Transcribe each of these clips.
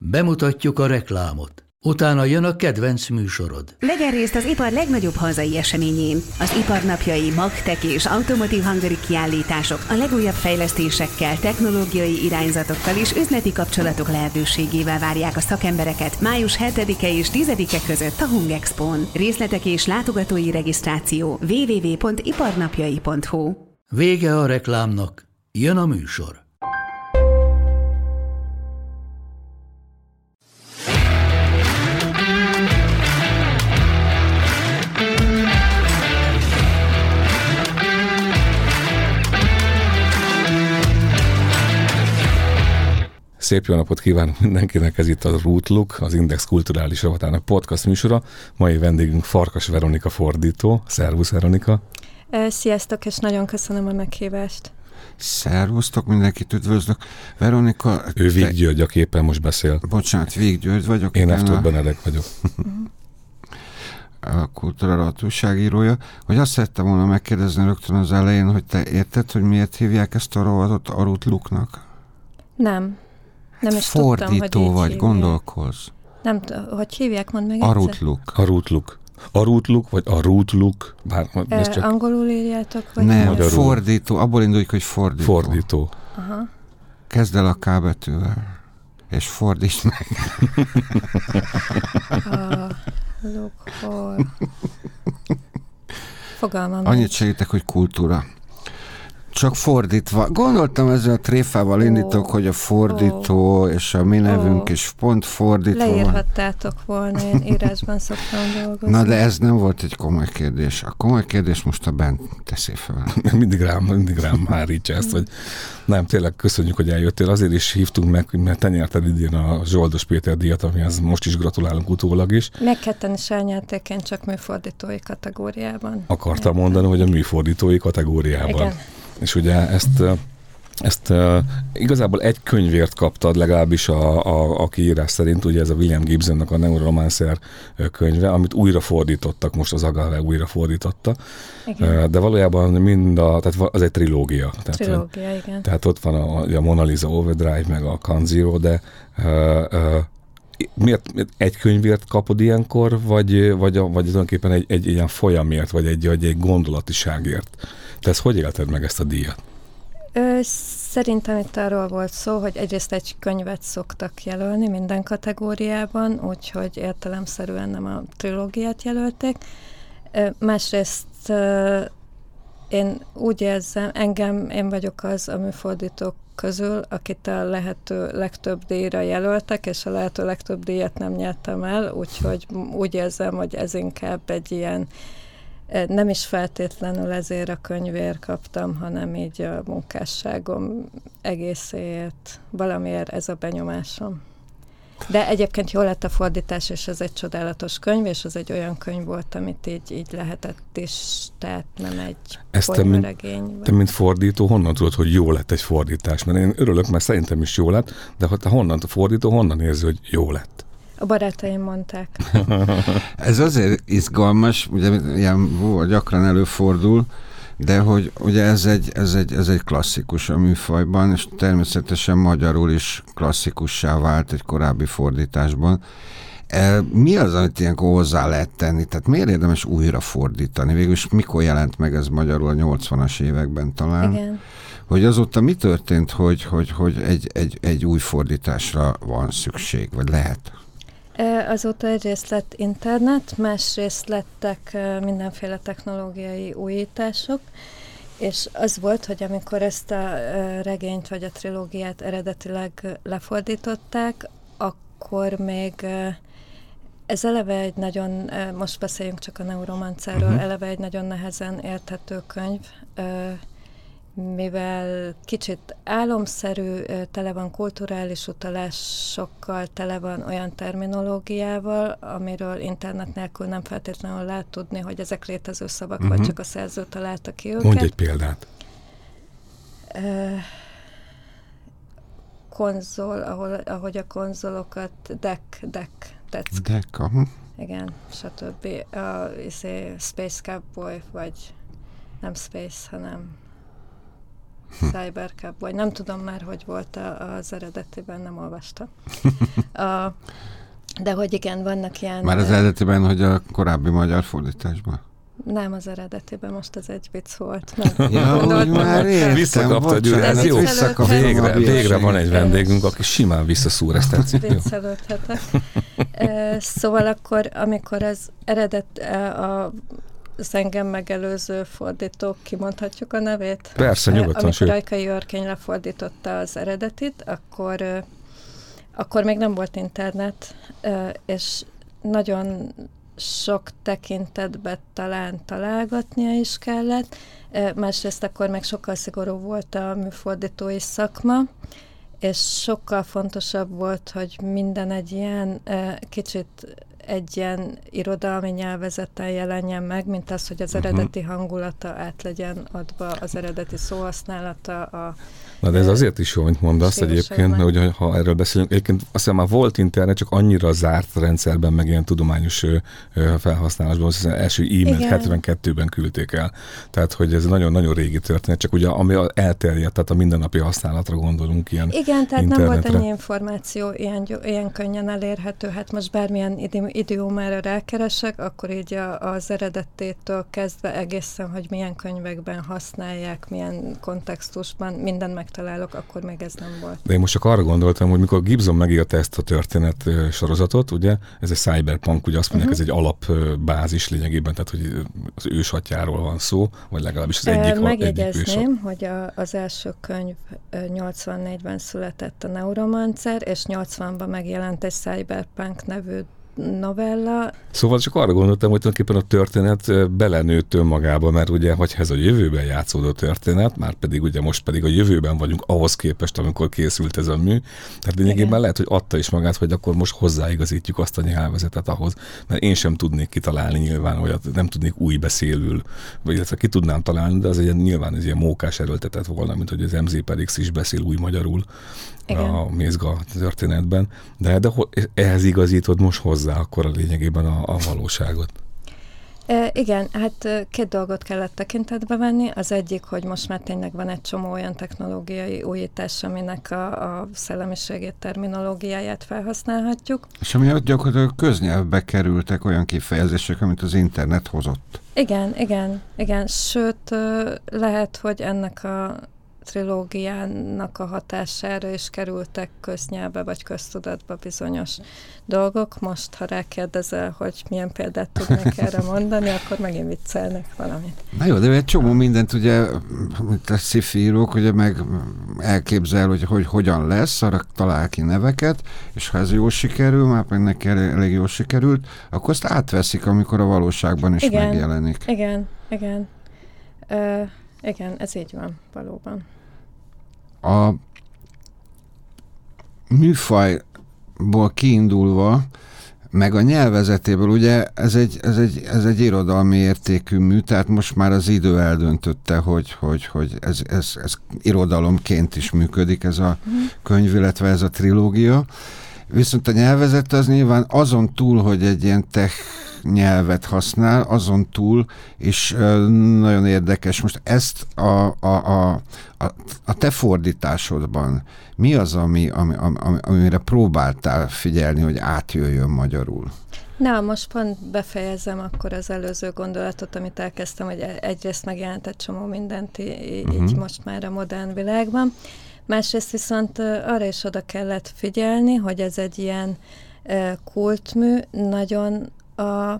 Bemutatjuk a reklámot. Utána jön a kedvenc műsorod. Vegyen részt az ipar legnagyobb hazai eseményén. Az iparnapjai, magtek és Automotive Hungary kiállítások a legújabb fejlesztésekkel, technológiai irányzatokkal és üzleti kapcsolatok lehetőségével várják a szakembereket május 7-e és 10-e között a Hungexpón. Részletek és látogatói regisztráció www.iparnapjai.hu. Vége a reklámnak, jön a műsor. Szép jó napot kívánok mindenkinek, ez itt a Rootluk, az Index kulturális rovatának podcast műsora. Mai vendégünk Farkas Veronika fordító. Szervusz, Veronika! Sziasztok, és nagyon köszönöm a meghívást. Szervusztok, mindenkit üdvözlök. Veronika... Ő Víg György, aki éppen most beszél. Bocsánat, Víg György vagyok. Én F. Benedek vagyok. A kultúrarovat újságírója. Hogy azt szerettem volna megkérdezni rögtön az elején, hogy te érted, hogy miért hívják ezt a rovatot a Rootluknak? Nem is fordító tudtam, hogy vagy, hívják. Gondolkozz. Nem, hogy hívják, mondd meg A egyszer. Rootluk. A Rootluk. A Rootluk, vagy a Rootluk, bár ez csak... Angolul írjátok? Vagy Nem, magyarul. fordító. Abból induljuk, hogy fordító. Fordító. Aha. Kezd el a K betűvel. És fordítsd meg. Fogalmam. Annyit segítek, hogy kultúra. Csak fordítva. Gondoltam, ezzel a tréfával indítok, hogy a fordító és a mi nevünk is pont fordítva. Leírhattátok volna, én írásban szoktam dolgozni. Na, de ez nem volt egy komoly kérdés. A komoly kérdés most a Bent teszi fel. mindig rám hárítja ezt, hogy nem, tényleg köszönjük, hogy eljöttél. Azért is hívtunk meg, mert te nyerted idén a Zsoldos Péter díjat, amihez most is gratulálunk utólag is. Meg ketten is elnyerték, én csak műfordítói kategóriában. Akartam mondani, hogy a műfordítói kategóriában. Igen. És ugye ezt igazából egy könyvért kaptad, legalábbis a kiírás szerint, ugye ez a William Gibsonnak a Neuromancer könyve, amit újra fordítottak, most az Agave újra fordította. Igen. De valójában tehát az egy trilógia. Trilógia, igen. Tehát ott van a Mona Lisa Overdrive, meg a Count Zero, de miért egy könyvért kapod ilyenkor, vagy tulajdonképpen egy ilyen folyamért, vagy egy gondolatiságért? Te ezt hogy élted meg ezt a díjat? Szerintem itt arról volt szó, hogy egyrészt egy könyvet szoktak jelölni minden kategóriában, úgyhogy értelemszerűen nem a trilógiát jelölték. Másrészt én úgy érzem, én vagyok az a műfordítók közül, akit a lehető legtöbb díjra jelöltek, és a lehető legtöbb díjat nem nyertem el, úgyhogy úgy érzem, hogy ez inkább egy ilyen, nem is feltétlenül ezért a könyvért kaptam, hanem így a munkásságom egészéért, valamiért ez a benyomásom. De egyébként jól lett a fordítás, és ez egy csodálatos könyv, és ez egy olyan könyv volt, amit így lehetett is, tehát nem egy folyamaregény. Te, mint fordító, honnan tudod, hogy jó lett egy fordítás? Mert én örülök, mert szerintem is jó lett, de ha te honnan érzi, hogy jó lett? A barátaim mondták. Ez azért izgalmas, ugye ilyen gyakran előfordul, de hogy ugye ez egy klasszikus a műfajban, és természetesen magyarul is klasszikussá vált egy korábbi fordításban. Mi az, amit ilyenkor hozzá lehet tenni? Tehát miért érdemes újra fordítani? Végülis mikor jelent meg ez magyarul a 80-as években talán? Igen. Hogy azóta mi történt, hogy egy új fordításra van szükség, vagy lehet? Azóta egyrészt lett internet, másrészt lettek mindenféle technológiai újítások, és az volt, hogy amikor ezt a regényt vagy a trilógiát eredetileg lefordították, akkor még ez eleve egy nagyon, most beszéljünk csak a Neuromancerről, eleve egy nagyon nehezen érthető könyv, mivel kicsit álomszerű, tele van kulturális utalásokkal, tele van olyan terminológiával, amiről internet nélkül nem feltétlenül lehet tudni, hogy ezek létező szavak, vagy csak a szerző találta ki őket. Mondj egy példát. Konzol, ahogy a konzolokat, deck, igen, stb. Space Cowboy, vagy nem Space, hanem Cybercab, vagy nem tudom már, hogy volt az eredetiben, nem olvastam. De hogy igen, vannak ilyen... Már az eredetiben, hogy a korábbi magyar fordításban? Nem az eredetiben, most az egy vicc volt. Hogy már értem, visszakapta, ez jó. Végre van egy vendégünk, aki simán visszaszúr, ezt tetszik. Viccelődhetek. Szóval akkor, amikor az az engem megelőző fordítók, kimondhatjuk a nevét? Persze, nyugodtan. Amikor Ajkai Örkény lefordította az eredetit, akkor még nem volt internet, és nagyon sok tekintetben találgatnia is kellett. Másrészt akkor meg sokkal szigorúbb volt a műfordítói szakma, és sokkal fontosabb volt, hogy minden egy ilyen kicsit egy ilyen irodalmi nyelvezeten jelenjen meg, mint az, hogy az eredeti hangulata át legyen adva, az eredeti szóhasználata. Na de ez azért is jó, mint mondasz egyébként, mert ugye, ha erről beszélünk, egyébként azt hiszem már volt internet, csak annyira zárt rendszerben, meg ilyen tudományos felhasználásban, azt hiszem első e-mailt 72-ben küldték el. Tehát, hogy ez nagyon-nagyon régi történet, csak ugye ami elterjedt, tehát a mindennapi használatra gondolunk ilyen igen, tehát internetre. Nem volt ennyi információ ilyen könnyen elérhető. Hát most bármilyen idiómára rákeresek, akkor így az eredetétől kezdve egészen, hogy milyen könyvekben használják, milyen kontextusban, minden megtalálok, akkor még ez nem volt. De én most csak arra gondoltam, hogy mikor Gibson megírta ezt a történet sorozatot, ugye, ez egy cyberpunk, ugye azt mondják, ez egy alapbázis lényegében, tehát hogy az ősatyáról van szó, vagy legalábbis az egyik megjegyezném, hogy az első könyv 84-ben született a Neuromancer, és 80-ban megjelent egy Cyberpunk nevű novella. Szóval csak arra gondoltam, hogy tulajdonképpen a történet belenőtt önmagába, mert ugye, hogy ez a jövőben játszódó történet, már pedig ugye most pedig a jövőben vagyunk ahhoz képest, amikor készült ez a mű. Tehát lényegében lehet, hogy adta is magát, hogy akkor most hozzáigazítjuk azt a nyelvezetet ahhoz, mert én sem tudnék kitalálni nyilván olyat, nem tudnék új beszélül, vagy illetve ki tudnám találni, de az nyilván ez ilyen mókás erőltetett volna, mint hogy az MZPX is beszél új magyarul. Igen. A Mézga történetben, de ehhez igazítod most hozzá akkor a lényegében a valóságot. Igen, hát két dolgot kellett tekintetbe venni. Az egyik, hogy most már tényleg van egy csomó olyan technológiai újítás, aminek a szellemiségét, terminológiáját felhasználhatjuk. És amiatt gyakorlatilag köznyelvbe kerültek olyan kifejezések, amit az internet hozott. Igen. Sőt, lehet, hogy ennek a trilógiának a hatására is kerültek köznyelvbe vagy köztudatba bizonyos dolgok. Most, ha rákérdezel, hogy milyen példát tudnék erre mondani, akkor megint viccelnek valamit. Na jó, de egy csomó mindent ugye, mint a sci-fi írók, ugye meg elképzel, hogy hogyan lesz, arra talál ki neveket, és ha ez jól sikerül, már pedig neki elég jól sikerült, akkor azt átveszik, amikor a valóságban is megjelenik. Igen, ez így van, valóban. A műfajból kiindulva, meg a nyelvezetéből, ugye ez egy irodalmi értékű mű, tehát most már az idő eldöntötte, hogy ez irodalomként is működik ez a könyv, illetve ez a trilógia. Viszont a nyelvezet az nyilván azon túl, hogy egy ilyen nyelvet használ, azon túl is nagyon érdekes. Most ezt a te fordításodban mi az, amire próbáltál figyelni, hogy átjöjjön magyarul? Na, most pont befejezem akkor az előző gondolatot, amit elkezdtem, hogy egyrészt megjelent egy csomó mindent így most már a modern világban. Másrészt viszont arra is oda kellett figyelni, hogy ez egy ilyen kultmű, nagyon a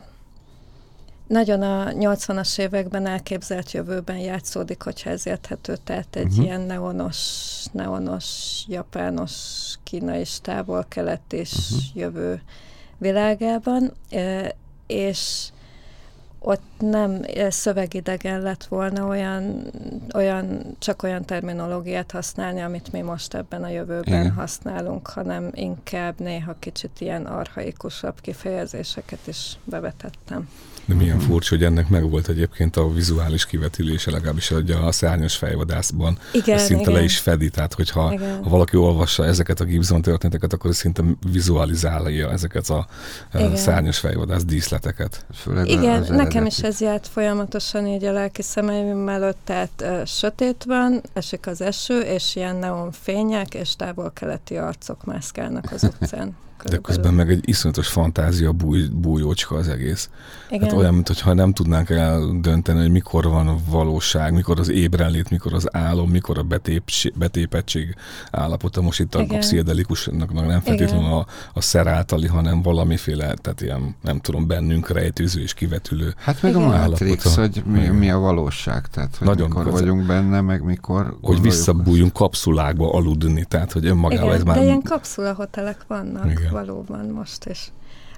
80-as években elképzelt jövőben játszódik, hogyha ez érthető, tehát egy ilyen neonos, japános, kínai, távol-kelet és jövő világában, és ott nem szövegidegen lett volna csak olyan terminológiát használni, amit mi most ebben a jövőben használunk, hanem inkább néha kicsit ilyen archaikusabb kifejezéseket is bevetettem. De milyen furcsa, hogy ennek megvolt egyébként a vizuális kivetülése, legalábbis a Szárnyas fejvadászban. Ez szinte le is fedi, tehát hogyha valaki olvassa ezeket a Gibson történeteket, akkor szinte vizualizálja ezeket a Szárnyas fejvadász díszleteket. Főleg nekem is ez járt folyamatosan így a lelki szemeim előtt, tehát sötét van, esik az eső, és ilyen neonfények, és távol-keleti arcok mászkálnak az utcán. De közben meg egy iszonyatos fantázia bújócska az egész. Igen. Hát olyan, mintha nem tudnánk eldönteni, hogy mikor van a valóság, mikor az ébrenlét, mikor az álom, mikor a betépettség állapota. Most itt a pszichedelikusnak nem feltétlenül a szer általi, hanem valamiféle, tehát ilyen, nem tudom, bennünk rejtőző és kivetülő hát meg a Matrix, hogy mi a valóság, tehát hogy nagyon mikor vagyunk benne, meg mikor... Hogy visszabújjunk kapszulákba aludni, tehát hogy önmagában ez már... de ilyen kapszulahotelek vannak. Igen. Valóban most is.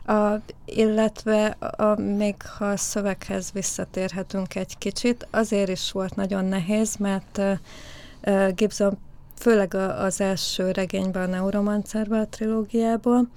Illetve még ha a szöveghez visszatérhetünk egy kicsit, azért is volt nagyon nehéz, mert Gibson főleg az első regényben, a Neuromancerben, a trilógiából,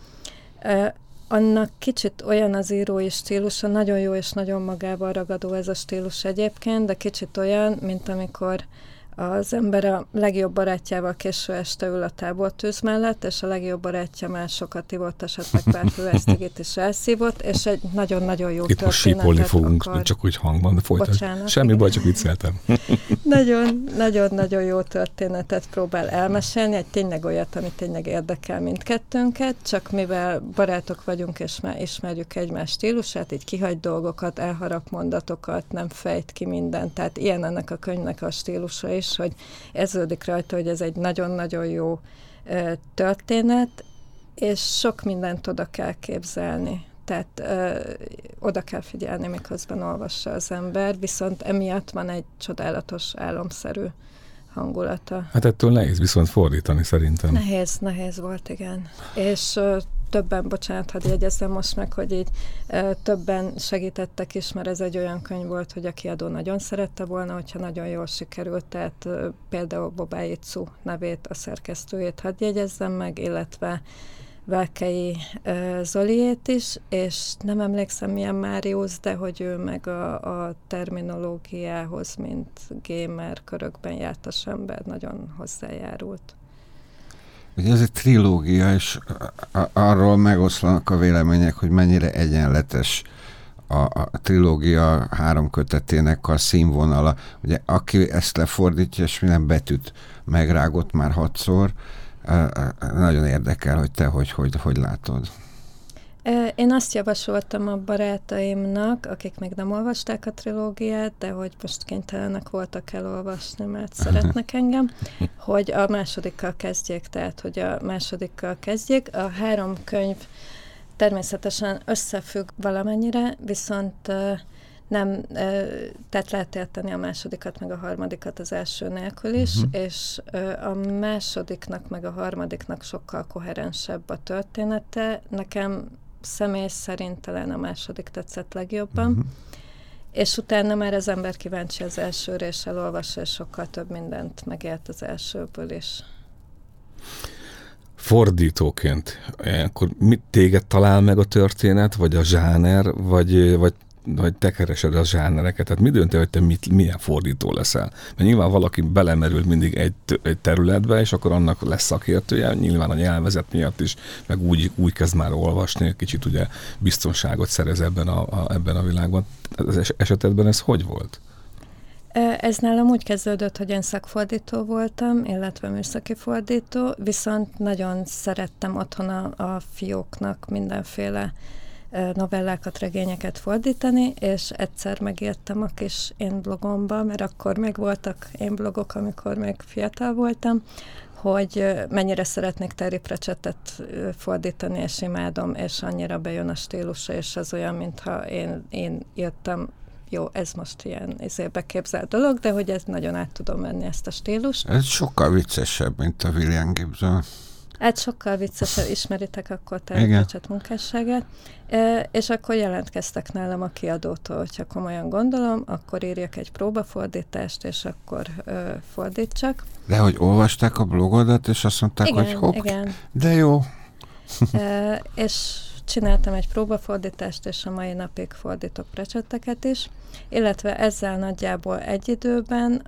annak kicsit olyan az írói stílusa, nagyon jó és nagyon magával ragadó ez a stílus egyébként, de kicsit olyan, mint amikor az ember a legjobb barátjával késő este ül a tábortűz mellett, és a legjobb barátja már sokat ivott, esetleg pár főesztigét is elszívott, és egy nagyon-nagyon jó történetet akar. Itt most sípolni fogunk, csak úgy hangban, de folytasd. Semmi baj, csak vicceltem. Nagyon-nagyon jó történetet próbál elmesélni, egy tényleg olyat, ami tényleg érdekel mindkettőnket, csak mivel barátok vagyunk, és már ismerjük egymás stílusát, így kihagy dolgokat, elharap mondatokat, nem fejt ki mindent, tehát ilyen ennek a könyvnek a stílusa is, hogy érződik rajta, hogy ez egy nagyon-nagyon jó történet, és sok mindent oda kell képzelni. Tehát oda kell figyelni, miközben olvassa az ember, viszont emiatt van egy csodálatos álomszerű hangulata. Hát ettől nehéz viszont fordítani szerintem. Nehéz volt, igen. És többen, bocsánat, hadd jegyezzem most meg, hogy így többen segítettek is, mert ez egy olyan könyv volt, hogy a kiadó nagyon szerette volna, hogyha nagyon jól sikerült, tehát például Bobály Icu nevét, a szerkesztőjét hadd jegyezzem meg, illetve Velkei Zoliét is, és nem emlékszem milyen Máriusz, de hogy ő meg a terminológiához, mint gamer körökben jártas ember nagyon hozzájárult. Ugye ez egy trilógia, és arról megoszlanak a vélemények, hogy mennyire egyenletes a trilógia 3 kötetének a színvonala. Ugye aki ezt lefordítja, és minden betűt megrágott már 6-szor, nagyon érdekel, hogy te hogy látod. Én azt javasoltam a barátaimnak, akik még nem olvasták a trilógiát, de hogy most kénytelenek voltak elolvasni, mert szeretnek engem, hogy a másodikkal kezdjék, tehát hogy a másodikkal kezdjék. A 3 könyv természetesen összefügg valamennyire, viszont nem, tehát lehet érteni a másodikat, meg a harmadikat az első nélkül is, és a másodiknak, meg a harmadiknak sokkal koherensebb a története. Nekem személy szerint talán a második tetszett legjobban, és utána már az ember kíváncsi az elsőre, és elolvassa, és sokkal több mindent megért az elsőből is. Fordítóként, akkor mit téged talál meg a történet, vagy a zsáner, vagy te keresed a zsánereket, tehát mi dönti, hogy te milyen fordító leszel? Mert nyilván valaki belemerül mindig egy területbe, és akkor annak lesz szakértője, nyilván a nyelvezet miatt is, meg úgy kezd már olvasni, kicsit ugye biztonságot szerez ebben a világban. Az esetedben ez hogy volt? Ez nálam úgy kezdődött, hogy én szakfordító voltam, illetve műszaki fordító, viszont nagyon szerettem otthon a fióknak mindenféle novellákat, regényeket fordítani, és egyszer megírtam a kis én blogomba, mert akkor még voltak én blogok, amikor még fiatal voltam, hogy mennyire szeretnék Terry Pratchettet fordítani, és imádom, és annyira bejön a stílusa, és az olyan, mintha én írtam, jó, ez most ilyen beképzelt dolog, de hogy ez nagyon át tudom venni ezt a stílust. Ez sokkal viccesebb, mint a William Gibson. Hát sokkal viccesebb, ismeritek akkor Terry Pratchett munkásságát, és akkor jelentkeztek nálam a kiadótól, hogyha komolyan gondolom, akkor írjak egy próbafordítást, és akkor fordítsak. De hogy olvasták a blogodat, és azt mondták, igen, hogy hopp, igen. De jó. És csináltam egy próbafordítást, és a mai napig fordítok Pratchetteket is, illetve ezzel nagyjából egy időben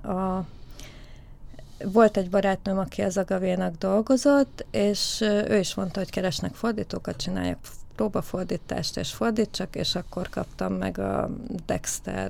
volt egy barátnőm, aki az Agavénak dolgozott, és ő is mondta, hogy keresnek fordítókat, csináljak próbafordítást, és fordítsak, és akkor kaptam meg a Dexter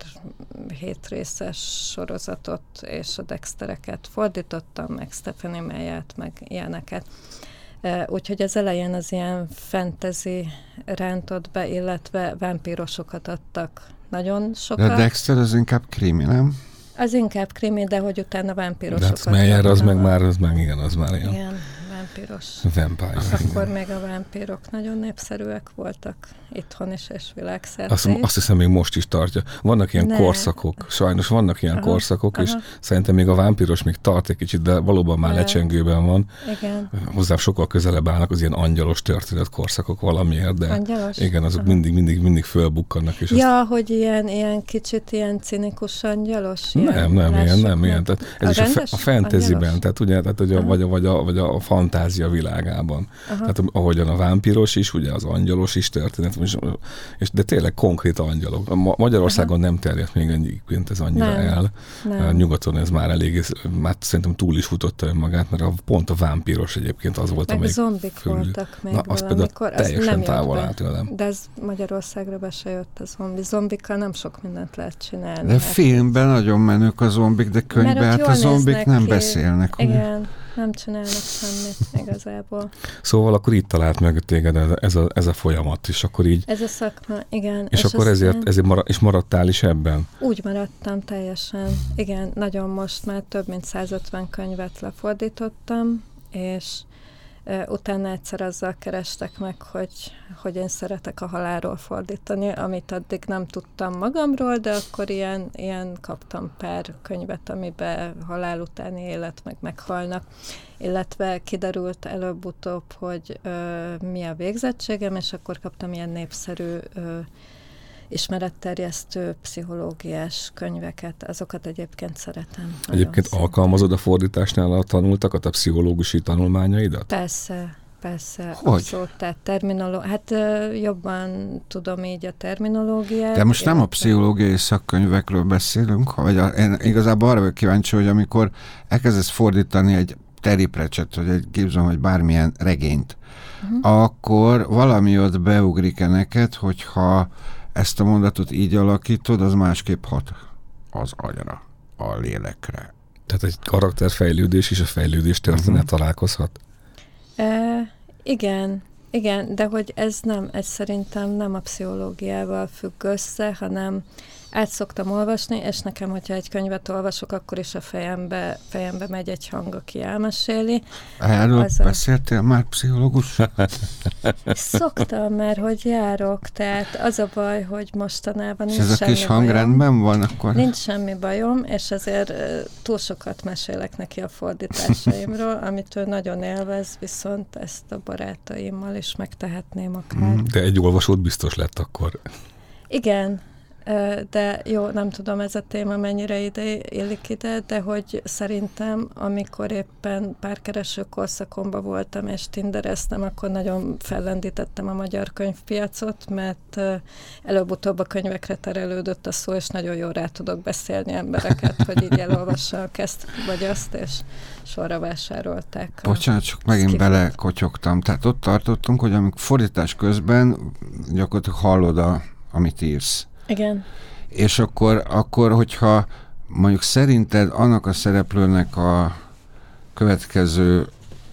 7 részes sorozatot, és a Dextereket fordítottam, meg Stephanie Meyer-t, meg ilyeneket. Úgyhogy az elején az ilyen fantasy rántott be, illetve vámpírosokat adtak nagyon sokat. De a Dexter az inkább krimi, nem? Az inkább krimi, de hogy utána vámpírosokat. De Meyer az meg már ilyen. Igen, vámpíros. Vampire. Akkor még a vámpírok nagyon népszerűek voltak itthon is, és világszerte is. Azt hiszem, még most is tartja. Vannak ilyen korszakok, sajnos vannak ilyen korszakok, és szerintem még a vámpíros még tart egy kicsit, de valóban már lecsengőben van. Igen. Hozzá sokkal közelebb állnak az ilyen angyalos történet korszakok valamiért, de angyalos? Igen, azok mindig fölbukkannak. És hogy ilyen kicsit ilyen cinikus angyalos? Nem ilyen. Tehát ez is a fantasyben, tehát ugye, vagy a fantázia világában. Tehát ahogyan a vámpíros is, ugye az angyalos is történet, de tényleg konkrét angyalok. Magyarországon nem terjedt még egyébként ez annyira el. Nyugaton ez már már szerintem túl is futotta önmagát, mert pont a vámpíros egyébként az volt, amelyik zombik voltak még az például teljesen távol állt tőlem. De ez Magyarországra be se jött a zombikkal, nem sok mindent lehet csinálni. De filmben nagyon menők a zombik, de könyvben hát a zombik nem beszélnek. Igen. Nem csinálnak semmit igazából. Szóval akkor itt talált meg téged ez a folyamat, és akkor így... Ez a szakma, igen. És akkor ezért maradtál is ebben? Úgy maradtam teljesen. Igen, nagyon most már több mint 150 könyvet lefordítottam, és utána egyszer azzal kerestek meg, hogy én szeretek a halálról fordítani, amit addig nem tudtam magamról, de akkor ilyen kaptam pár könyvet, amiben halál utáni élet meg meghalnak, illetve kiderült előbb-utóbb, hogy mi a végzettségem, és akkor kaptam ilyen népszerű ismeretterjesztő pszichológiás könyveket, azokat egyébként szeretem. Egyébként alkalmazod a fordításnál a tanultakat, a pszichológusi tanulmányaidat? Persze, hogy? abszolút, tehát jobban tudom így a terminológiát. De most nem a pszichológiai szakkönyvekről beszélünk, én igazából arra vagyok kíváncsi, hogy amikor elkezdesz fordítani egy Terry Pratchett, vagy egy Gibson, vagy bármilyen regényt, akkor valami ott beugrik-e neked, hogyha ezt a mondatot így alakítod, az másképp hat az agyra, a lélekre. Tehát egy karakterfejlődés és a fejlődés történet találkozhat? Igen, de hogy ez szerintem nem a pszichológiával függ össze, hanem át szoktam olvasni, és nekem, hogyha egy könyvet olvasok, akkor is a fejembe megy egy hang, aki elmeséli. Erről beszéltél már pszichológus? Szoktam, mert hogy járok, tehát az a baj, hogy mostanában nincs semmi bajom. És ez a kis hang rendben van akkor? Nincs semmi bajom, és azért túl sokat mesélek neki a fordításaimról, amit ő nagyon élvez, viszont ezt a barátaimmal is megtehetném akár. De egy olvasót biztos lett akkor. Igen, de jó, nem tudom, ez a téma mennyire illik ide, de hogy szerintem, amikor éppen párkereső korszakomban voltam, és tindereztem, akkor nagyon fellendítettem a magyar könyvpiacot, mert előbb-utóbb a könyvekre terelődött a szó, és nagyon jól rá tudok beszélni embereket, hogy így elolvassák ezt vagy azt, és sorra vásárolták. Bocsánat, csak megint belekotyogtam. Tehát ott tartottunk, hogy amikor fordítás közben gyakorlatilag hallod, amit írsz. Igen. És akkor, hogyha mondjuk szerinted annak a szereplőnek a következő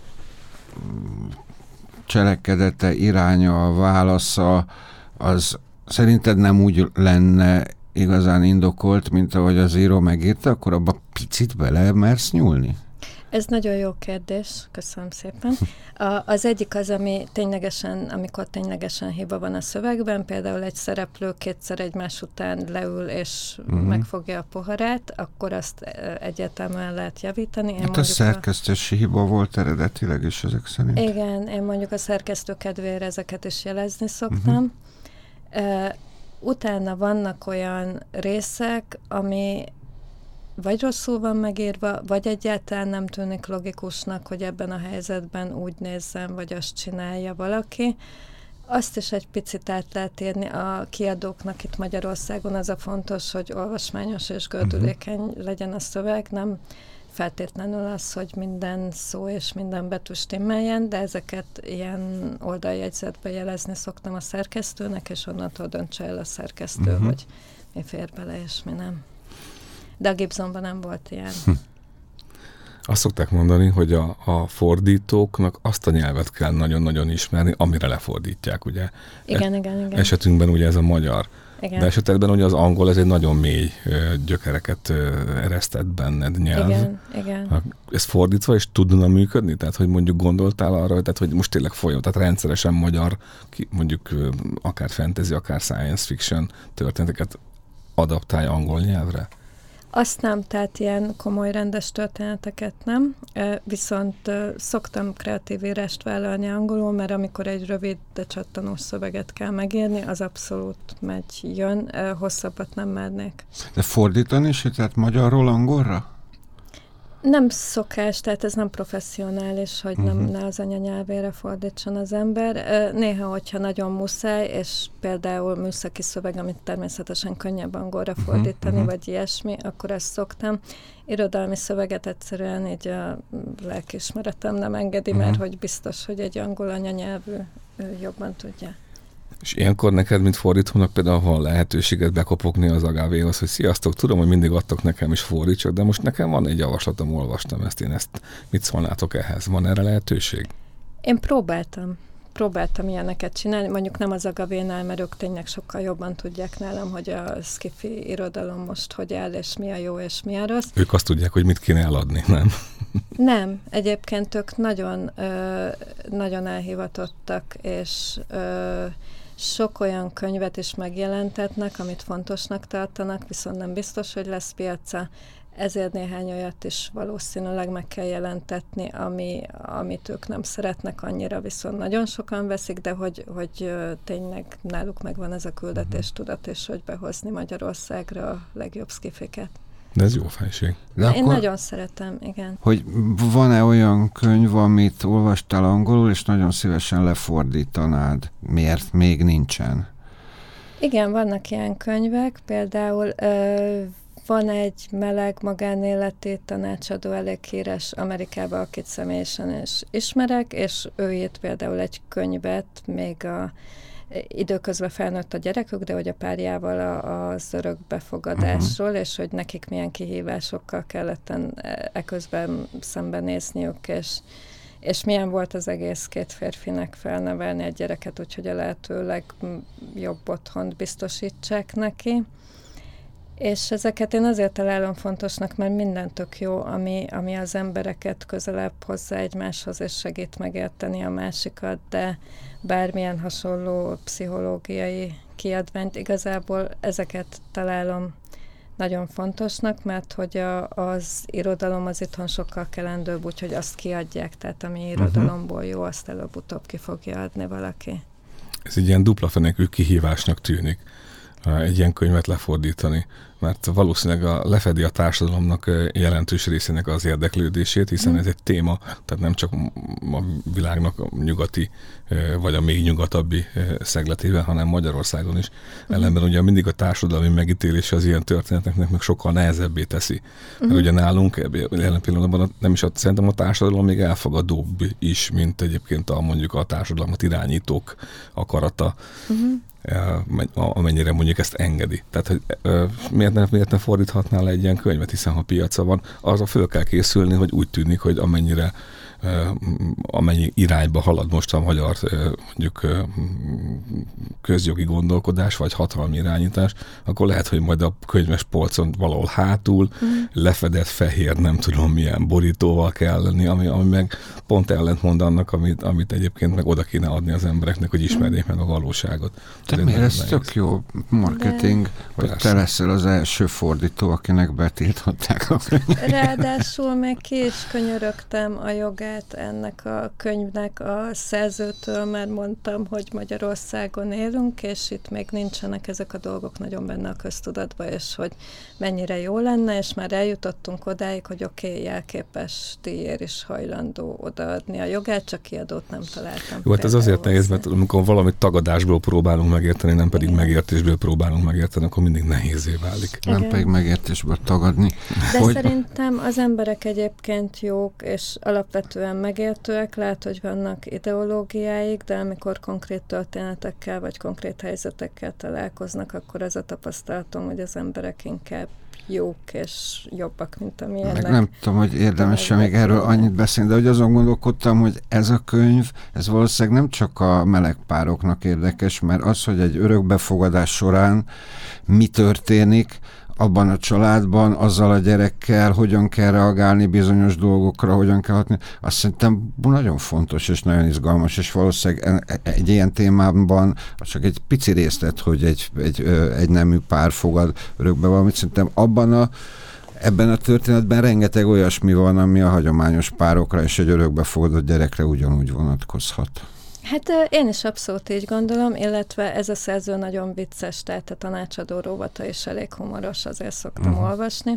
cselekedete, iránya, válasza, az szerinted nem úgy lenne igazán indokolt, mint ahogy az író megírta, akkor abba picit bele mersz nyúlni? Ez nagyon jó kérdés, köszönöm szépen. Az egyik az, amikor ténylegesen hiba van a szövegben, például egy szereplő kétszer egymás után leül és megfogja a poharát, akkor azt egyértelműen lehet javítani. Hát a szerkesztési hiba volt eredetileg is ezek szerint. Igen, én mondjuk a szerkesztő kedvére ezeket is jelezni szoktam. Utána vannak olyan részek, ami vagy rosszul van megírva, vagy egyáltalán nem tűnik logikusnak, hogy ebben a helyzetben úgy nézzen, vagy azt csinálja valaki. Azt is egy picit át lehet írni. A kiadóknak itt Magyarországon az a fontos, hogy olvasmányos és gördülékeny legyen a szöveg, nem feltétlenül az, hogy minden szó és minden betű stimmeljen, de ezeket ilyen oldaljegyzetbe jelezni szoktam a szerkesztőnek, és onnantól döntse el a szerkesztő, hogy mi fér bele és mi nem. De a Gibsonban nem volt ilyen. Azt szokták mondani, hogy a fordítóknak azt a nyelvet kell nagyon-nagyon ismerni, amire lefordítják, ugye? Igen. Esetünkben ugye ez a magyar. Igen. De esetben ugye az angol, ez egy nagyon mély gyökereket eresztett benned nyelv. Igen. Ez fordítva is tudna működni? Tehát, hogy mondjuk gondoltál arra, tehát, hogy most tényleg tehát rendszeresen magyar, mondjuk akár fantasy, akár science fiction történeteket adaptálj angol nyelvre? Azt nem, tehát ilyen komoly rendes történeteket nem, viszont szoktam kreatív írást vállalni angolul, mert amikor egy rövid, de csattanós szöveget kell megírni, az abszolút jön, hosszabbat nem mernék. De fordítani is, tehát magyarról angolra? Nem szokás, tehát ez nem professzionális, hogy ne az anyanyelvére fordítson az ember. Néha, hogyha nagyon muszáj, és például műszaki szöveg, amit természetesen könnyebb angolra fordítani, vagy ilyesmi, akkor ezt szoktam. Irodalmi szöveget egyszerűen így a lelkiismeretem nem engedi, mert hogy biztos, hogy egy angol anyanyelvű jobban tudja. És ilyenkor neked, mint fordítónak például van lehetőséget bekopogni az Agavéhoz, hogy sziasztok, tudom, hogy mindig adtok nekem is fordítsak, de most nekem van egy javaslatom, olvastam ezt, mit szólnátok ehhez? Van erre lehetőség? Én próbáltam ilyeneket csinálni, mondjuk nem az Agavénál, mert ők tényleg sokkal jobban tudják nálam, hogy a sci-fi irodalom most hogy áll, és mi a jó, és mi a rossz. Ők azt tudják, hogy mit kéne eladni, nem? Nem, egyébként ők nagyon elhivatottak, és sok olyan könyvet is megjelentetnek, amit fontosnak tartanak, viszont nem biztos, hogy lesz piaca. Ezért néhány olyat is valószínűleg meg kell jelentetni, amit ők nem szeretnek annyira, viszont nagyon sokan veszik, de hogy tényleg náluk megvan ez a küldetéstudat, és hogy behozni Magyarországra a legjobb sci-fiket. De ez jó fejség. Én nagyon szeretem, igen. Hogy van-e olyan könyv, amit olvastál angolul, és nagyon szívesen lefordítanád? Miért még nincsen? Igen, vannak ilyen könyvek, például van egy meleg magánéleti tanácsadó, elég híres Amerikában, akit személyesen is ismerek, és ő írt például egy könyvet, még időközben felnőtt a gyerekük, de hogy a párjával az örökbefogadásról, és hogy nekik milyen kihívásokkal kellett eközben szembenézniük, és milyen volt az egész két férfinek felnevelni egy gyereket, úgyhogy a lehető legjobb otthont biztosítsák neki. És ezeket én azért találom fontosnak, mert minden tök jó, ami az embereket közelebb hozza egymáshoz, és segít megérteni a másikat, de bármilyen hasonló pszichológiai kiadványt, igazából ezeket találom nagyon fontosnak, mert hogy az irodalom az itthon sokkal kelendőbb, úgyhogy azt kiadják, tehát ami irodalomból jó, azt előbb-utóbb ki fogja adni valaki. Ez egy ilyen dupla fenekű kihívásnak tűnik, egy ilyen könyvet lefordítani, mert valószínűleg lefedi a társadalomnak jelentős részének az érdeklődését, hiszen ez egy téma, tehát nem csak a világnak a nyugati, vagy a még nyugatabbi szegletében, hanem Magyarországon is. Ellenben ugye mindig a társadalmi megítélése az ilyen történeteknek meg sokkal nehezebbé teszi. Mert ugye nálunk jelen pillanatban szerintem a társadalom még elfogadóbb is, mint egyébként mondjuk a társadalmat irányítók akarata. Amennyire mondjuk ezt engedi. Tehát, hogy miért ne fordíthatnál le egy ilyen könyvet, hiszen ha piaca van, arra föl kell készülni, hogy úgy tűnik, hogy amennyi irányba halad most a magyar mondjuk közjogi gondolkodás, vagy hatalmi irányítás, akkor lehet, hogy majd a könyves polcon valahol hátul lefedett fehér, nem tudom milyen borítóval kell lenni, ami meg pont ellentmond annak, amit egyébként meg oda kéne adni az embereknek, hogy ismerjék meg a valóságot. De miért ez tök jó marketing, hogy te leszel az első fordító, akinek betiltották a könyvet. Ráadásul meg ki is könyörögtem a jogát, magát ennek a könyvnek a szerzőtől, mert mondtam, hogy Magyarországon élünk, és itt még nincsenek ezek a dolgok nagyon benne a köztudatban, és hogy mennyire jó lenne, és már eljutottunk odáig, hogy oké, jelképes díjért is hajlandó odaadni a jogát, csak kiadót nem találtam. Jó, hát ez azért nehéz, mert amikor valamit tagadásból próbálunk megérteni, nem pedig megértésből próbálunk megérteni, akkor mindig nehézé válik. Nem pedig megértésből tagadni. De szerintem az emberek egyébként jók, és alapvetően megértőek, lehet, hogy vannak ideológiáik, de amikor konkrét történetekkel, vagy konkrét helyzetekkel találkoznak, akkor az a tapasztalatom, hogy az emberek inkább jók és jobbak, mint amilyennek. Meg nem tudom, hogy érdemes még erről annyit beszélni, de hogy azon gondolkodtam, hogy ez a könyv, ez valószínűleg nem csak a meleg pároknak érdekes, mert az, hogy egy örökbefogadás során mi történik, abban a családban, azzal a gyerekkel, hogyan kell reagálni bizonyos dolgokra, hogyan kell hatni, azt szerintem nagyon fontos és nagyon izgalmas, és valószínűleg egy ilyen témában csak egy pici részlet, hogy egy nemű pár fogad örökbe valamit, szerintem ebben a történetben rengeteg olyasmi van, ami a hagyományos párokra és egy örökbefogadott gyerekre ugyanúgy vonatkozhat. Hát én is abszolút így gondolom, illetve ez a szerző nagyon vicces, tehát a tanácsadó róvata is elég humoros, azért szoktam olvasni,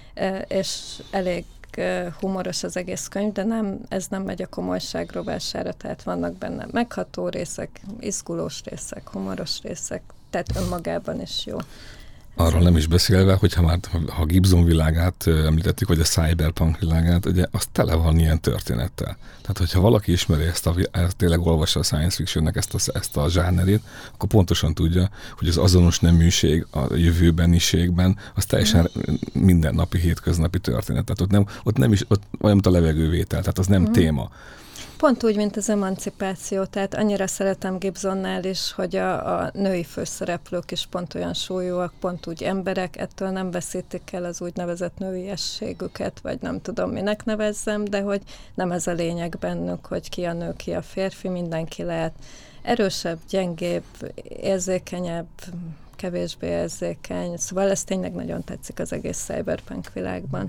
és elég humoros az egész könyv, de ez nem megy a komolyság rovására, tehát vannak benne megható részek, izgulós részek, humoros részek, tehát önmagában is jó. Arról nem is beszélve, hogyha már ha Gibson világát említettük, vagy a cyberpunk világát, ugye az tele van ilyen történettel. Tehát, hogyha valaki ismeri ezt tényleg olvassa a science fictionnek ezt a zsánerét, akkor pontosan tudja, hogy az azonos neműség a jövőbeniségben az teljesen mindennapi, hétköznapi történet. Tehát ott olyan, mint a levegővétel, tehát az nem téma. Pont úgy, mint az emancipáció, tehát annyira szeretem Gibsonnál is, hogy a női főszereplők is pont olyan súlyúak, pont úgy emberek, ettől nem veszítik el az úgynevezett nőiességüket, vagy nem tudom, minek nevezzem, de hogy nem ez a lényeg bennük, hogy ki a nő, ki a férfi, mindenki lehet erősebb, gyengébb, érzékenyebb, kevésbé érzékeny, szóval ez tényleg nagyon tetszik az egész cyberpunk világban.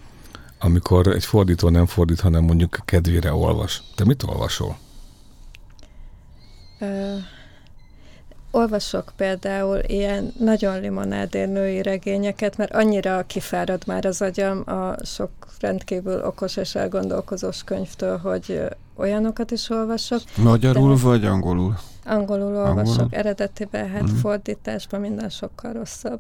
Amikor egy fordító nem fordít, hanem mondjuk kedvére olvas. Te mit olvasol? Olvasok például ilyen nagyon limonádér női regényeket, mert annyira kifárad már az agyam a sok rendkívül okos és elgondolkozós könyvtől, hogy olyanokat is olvasok. Magyarul vagy angolul? Angolul olvasok. Eredetiben, hát fordításban minden sokkal rosszabb.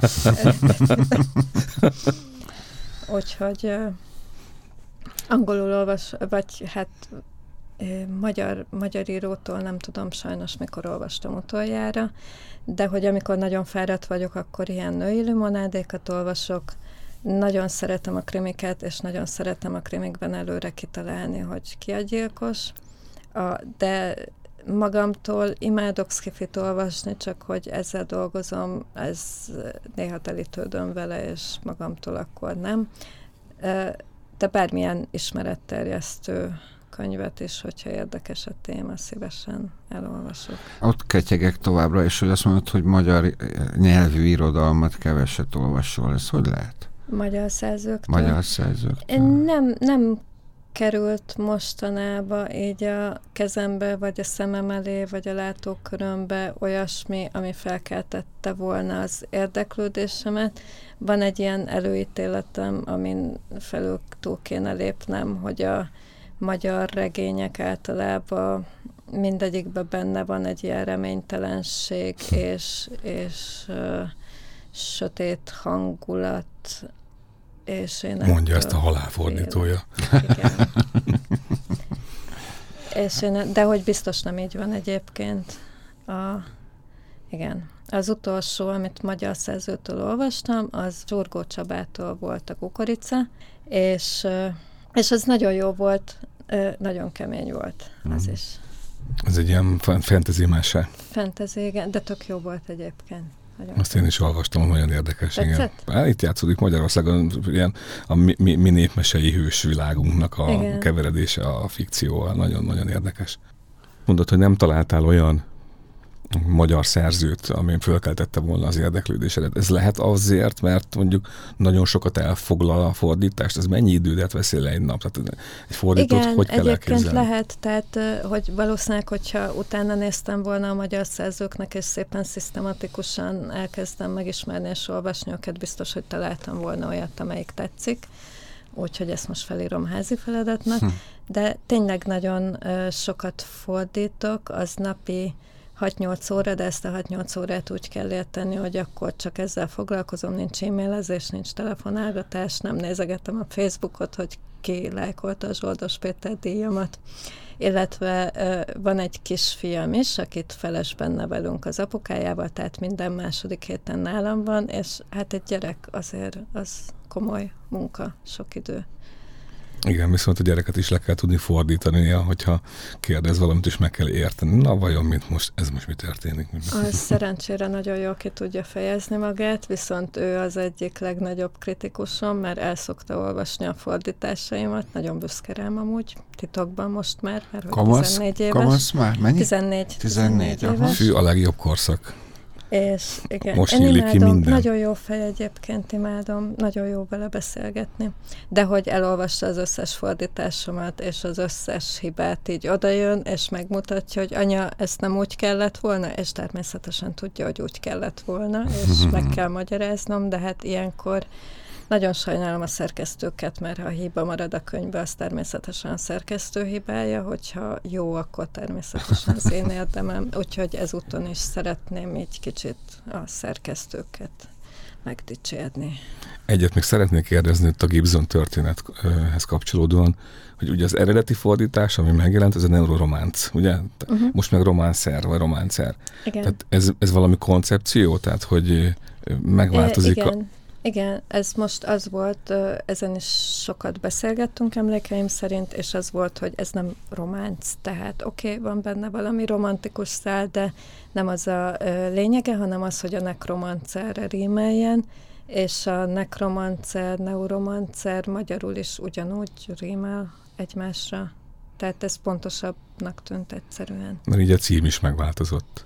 Úgyhogy angolul olvas, vagy hát magyar írótól nem tudom sajnos, mikor olvastam utoljára, de hogy amikor nagyon fáradt vagyok, akkor ilyen női limonádékat olvasok. Nagyon szeretem a krimiket, és nagyon szeretem a krimikben előre kitalálni, hogy ki a gyilkos. De magamtól imádok szkifit olvasni, csak hogy ezzel dolgozom, ez néha telítődöm vele, és magamtól akkor nem. De bármilyen ismeretterjesztő könyvet is, hogyha érdekes a téma, szívesen elolvasok. Ott ketyegek továbbra, és hogy azt mondod, hogy magyar nyelvű irodalmat keveset olvasol, ez hogy lehet? Magyar szerzőktől? Magyar szerzőktől. Nem került mostanában így a kezembe, vagy a szemem elé, vagy a látókörömbe olyasmi, ami felkeltette volna az érdeklődésemet. Van egy ilyen előítéletem, amin felül túl kéne lépnem, hogy a magyar regények általában mindegyikben benne van egy ilyen reménytelenség és sötét hangulat. És mondja ezt a halálfordítója. Igen. De hogy biztos nem így van egyébként. Igen. Az utolsó, amit magyar szerzőtől olvastam, az Zsurgó Csabától volt a Kukorica, és az nagyon jó volt, nagyon kemény volt az is. Ez egy ilyen fantasy mese. Fantasy, igen, de tök jó volt egyébként. Azt én is olvastam, nagyon érdekes. Igen. Itt játszódik Magyarországon ilyen a mi népmesei hősvilágunknak a keveredése a fikcióval. Nagyon-nagyon érdekes. Mondod, hogy nem találtál olyan magyar szerzőt, amin fölkeltette volna az érdeklődésedet. Ez lehet azért, mert mondjuk nagyon sokat elfoglal a fordítást, ez mennyi időt veszi le egy nap? Tehát egy fordítót hogy kell elképzelni? Igen, lehet, tehát hogy valószínűleg, hogyha utána néztem volna a magyar szerzőknek, és szépen szisztematikusan elkezdtem megismerni és olvasni őket, biztos, hogy találtam volna olyat, amelyik tetszik. Úgyhogy ezt most felírom házi feladatnak. De tényleg nagyon sokat fordítok, az napi 6-8 óra, de ezt a 6-8 órát úgy kell érteni, hogy akkor csak ezzel foglalkozom, nincs e-mailezés, nincs telefonálgatás, nem nézegetem a Facebookot, hogy ki lájkolta a Zsoldos Péter díjamat. Illetve van egy kisfiam is, akit felesben nevelünk az apukájával, tehát minden második héten nálam van, és hát egy gyerek azért az komoly munka, sok idő. Igen, viszont a gyereket is le kell tudni fordítani, hogyha kérdez valamit, is meg kell érteni. Na, vajon ez most mi történik? Az szerencsére nagyon jól ki tudja fejezni magát, viszont ő az egyik legnagyobb kritikusom, mert el szokta olvasni a fordításaimat, nagyon büszke rám amúgy, titokban most már, mert hogy 14 éves. Kamasz már? Mennyi? 14 éves. Fű, a legjobb korszak. És igen, most én nyílik ki minden. Nagyon jó fej egyébként, imádom, nagyon jó vele beszélgetni. De hogy elolvassa az összes fordításomat, és az összes hibát így odajön, és megmutatja, hogy anya, ezt nem úgy kellett volna, és természetesen tudja, hogy úgy kellett volna, és meg kell magyaráznom, de hát ilyenkor nagyon sajnálom a szerkesztőket, mert ha hiba marad a könyvbe, az természetesen a szerkesztő hibája, hogyha jó, akkor természetesen az én érdemem. Úgyhogy ezúton is szeretném így kicsit a szerkesztőket megdicsérni. Egyet még szeretnék kérdezni itt a Gibson történethez kapcsolódóan, hogy ugye az eredeti fordítás, ami megjelent, ez a neurorománc, ugye? Most meg románcer, vagy románcer. Igen. Tehát ez valami koncepció, tehát hogy megváltozik Igen, ez most az volt, ezen is sokat beszélgettünk emlékeim szerint, és az volt, hogy ez nem románc, tehát oké, van benne valami romantikus szál, de nem az a lényege, hanem az, hogy a nekromancerre rímeljen, és a nekromancer, neuromancer magyarul is ugyanúgy rímel egymásra. Tehát ez pontosabbnak tűnt egyszerűen. Mert így a cím is megváltozott.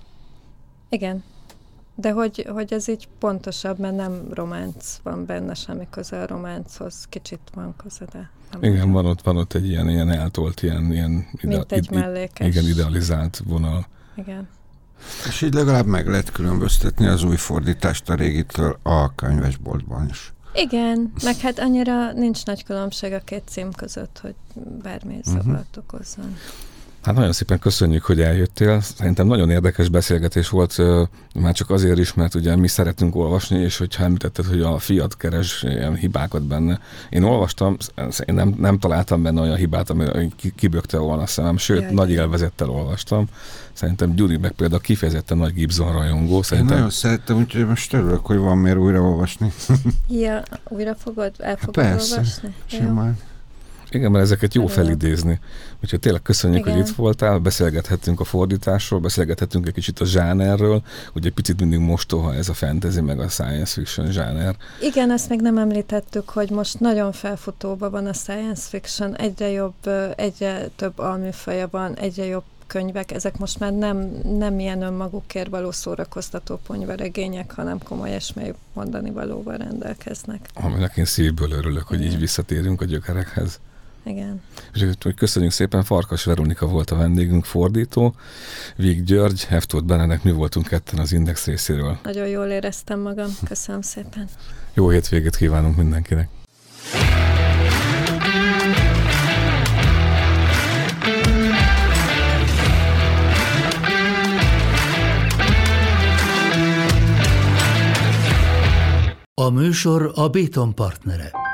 Igen. De hogy ez így pontosabb, mert nem románc van benne, semmi köze a románchoz, kicsit van köze, de nem. Igen, van ott egy ilyen eltolt, mint egy mellékes. Igen, idealizált vonal. Igen. És így legalább meg lehet különböztetni az új fordítást a régitől a könyvesboltban is. Igen, meg hát annyira nincs nagy különbség a két cím között, hogy bármi zavart okozzon. Hát nagyon szépen köszönjük, hogy eljöttél. Szerintem nagyon érdekes beszélgetés volt, már csak azért is, mert ugye mi szeretünk olvasni, és hogyha említetted, hogy a fiat keres ilyen hibákat benne. Én olvastam, én nem találtam benne olyan hibát, ami kibökte volna a szemem, sőt, nagy élvezettel olvastam. Szerintem Gyuri meg például kifejezetten nagy Gibson rajongó. Én nagyon szerettem, úgyhogy most örülök, hogy van miért újra olvasni. Ja, újra el fogod olvasni? Simán. Igen, mert ezeket jó felidézni. Úgyhogy tényleg köszönjük, hogy itt voltál, beszélgethettünk a fordításról, beszélgethettünk egy kicsit a zsánerről, ugye picit mindig mostoha ez a fantasy meg a science fiction zsáner. Igen, ezt még nem említettük, hogy most nagyon felfutóban van a science fiction, egyre jobb, egyre több alműfaja van, egyre jobb könyvek, ezek most már nem ilyen önmagukért való szórakoztató ponyvaregények, hanem komoly eszmély mondani valóval rendelkeznek. Aminek én szívből örülök, hogy így visszatérünk a gyökerekhez. Igen. És köszönjük szépen, Farkas Veronika volt a vendégünk, fordító, Víg György, Heftóth Benedek, mi voltunk ketten az Index részéről. Nagyon jól éreztem magam, köszönöm szépen. Jó hétvégét kívánunk mindenkinek. A műsor a Béton partnere.